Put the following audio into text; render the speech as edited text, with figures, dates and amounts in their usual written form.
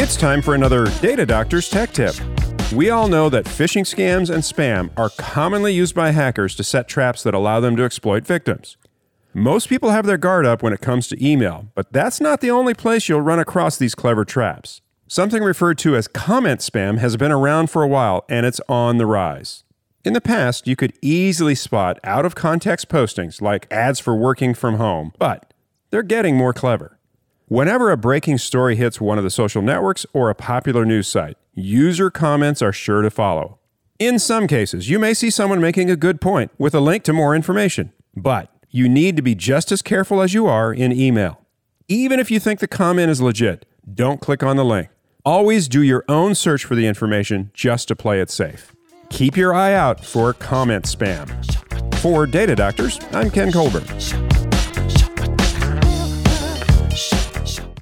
It's time for another Data Doctor's Tech Tip. We all know that phishing scams and spam are commonly used by hackers to set traps that allow them to exploit victims. Most people have their guard up when it comes to email, but that's not the only place you'll run across these clever traps. Something referred to as comment spam has been around for a while, and it's on the rise. In the past, you could easily spot out-of-context postings like ads for working from home, but they're getting more clever. Whenever a breaking story hits one of the social networks or a popular news site, user comments are sure to follow. In some cases, you may see someone making a good point with a link to more information, but you need to be just as careful as you are in email. Even if you think the comment is legit, don't click on the link. Always do your own search for the information just to play it safe. Keep your eye out for comment spam. For Data Doctors, I'm Ken Colburn.